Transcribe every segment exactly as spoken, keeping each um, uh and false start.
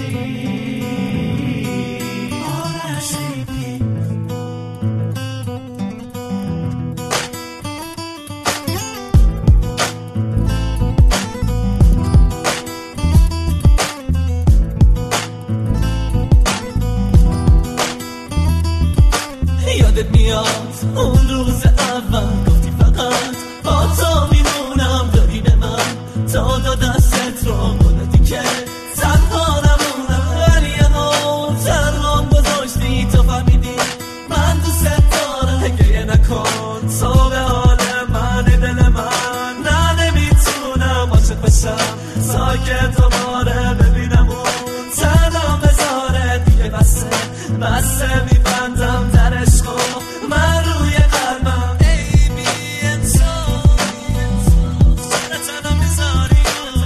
یادت میاد اون روز اول گفتی فقط با تو میمونم، دادی به من تا دا دستت رو گلتی که تنها نمونم، ولی اما تنهام گذاشتی تا فهمیدی من دوست دارم. گریه نکن تو به حال من، دل من نه نمیتونم عاشق بشم ساکت دوباره ببینم اون تنها بذاره دیگه بسه بسه میبندم درش کن من روی قلبم. ای بی انصاف چرا تنها میذاری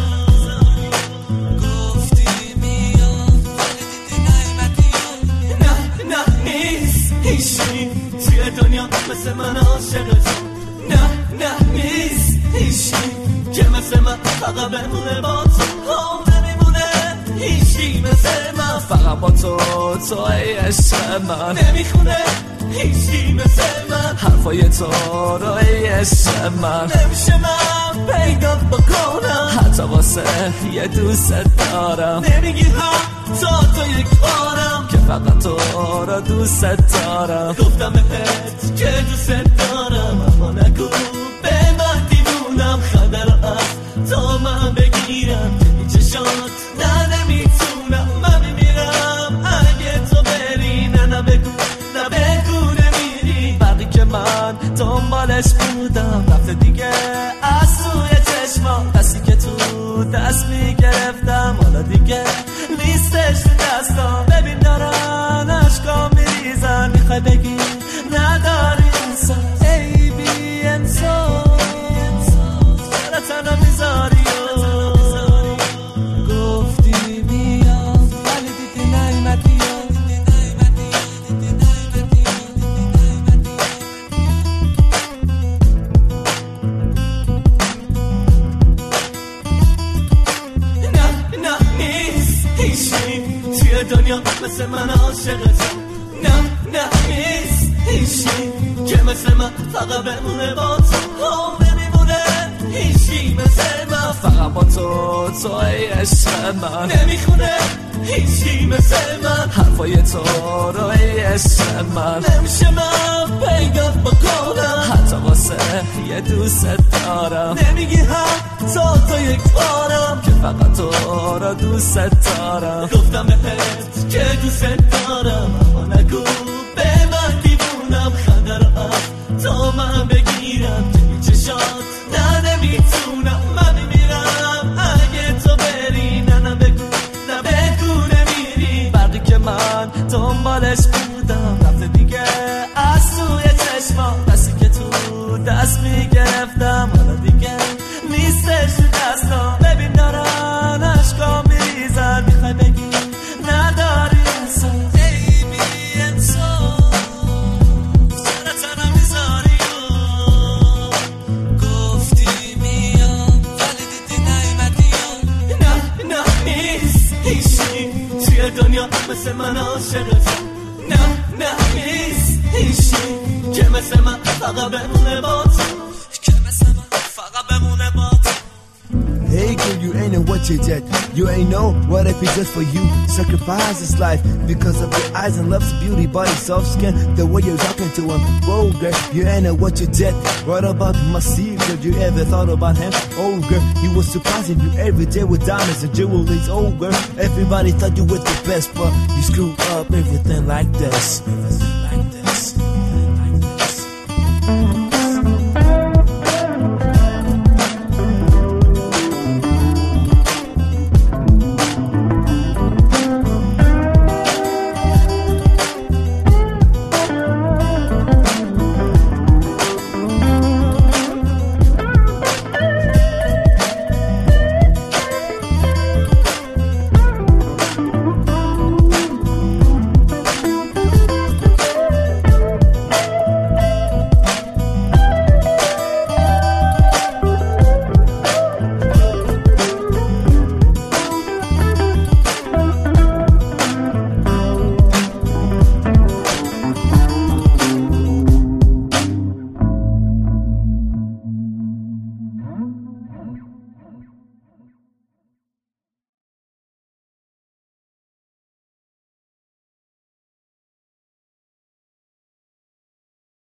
گفتی میاد ولی دیدی نیمدی. نه نه نیست هیچی توی دنیا مثل من عاشق تو، نه نه نیست هیچی که مثل من فقط بمونه با تو، نمیمونه هیچی مثل من فقط با تو، تو ای عشق من نمیخونه هیچی مثل من حرفای تو رو ای عشق من نمیشه من پیدا بکنم حتی واسه یه دوست دارم. نمیگی هم تا تو یک بارم که فقط تو رو دوست دارم. گفتم بهت که دوست دارم اما نگو به من دیوونم، خنده رو از تا من بگیرم که این چشات نه نمیتونم من میمیرم اگه تو بری. نه نه بگو نه بگو نمیری، برقی که من دنبالش بودم رفته دیگه از سوی چشمام، دستی که تو دست میگرفتم حالا دیگه نیستش تو دستام. ببین دارن عشقام میریزن میخوای بگی نداری انصاف. ای بی انصاف چرا تنها میذاری گفتی میاد ولی دیدی نیمدی. نه نه نیست هیچی توی دنیا مثل من عاشق تو، نه نه نیست هیچی که مثل من فقط بمونه با تو، نمیمونه هیچی مثل من فقط با تو، تو ای عشق من نمیخونه هیچی مثل من حرفای تو رو ای عشق من نمیشه من پیدا بکنم حتی واسه یه دوست دارم. نمیگی هم تا تو یک بارم که فقط تو رو دوست دارم. گفتم بهت که دوست دارم اما نگو به من دیوونم، خنده رو از تا من بگیرم که این چشات نه نمیتونم من میمیرم اگه تو بری. نه نه بگو نه بگو نمیری، برقی که من دنبالش بودم رفته دیگه از سوی چشمام، دستی که تو دست میگرفتم حالا دیگه نیستش تو دستام. ببین دارن عشقام میریزن میخوای بگی نداری انصاف. ای بی انصاف چرا تنها میذاری گفتی میاد ولی دیدی نیمدی. نه نه نیست هیچی توی دنیا مثل من عاشق تو، نه نه نیست هیچی که مثل من فقط بمونه با تو، که مثل من فقط بمونه با تو. Hey girl, you ain't know what you did. You ain't know what if it's just for you. Sacrifice his life because of your eyes and love's beauty, body, soft skin, the way you're talking to him. Whoa girl, you ain't know what you did. What about my secret? You ever thought about him? Oh girl, he was surprising you every day with diamonds and jewelries. Oh girl, everybody thought you were the best, but you screwed up everything like this. Everything like this.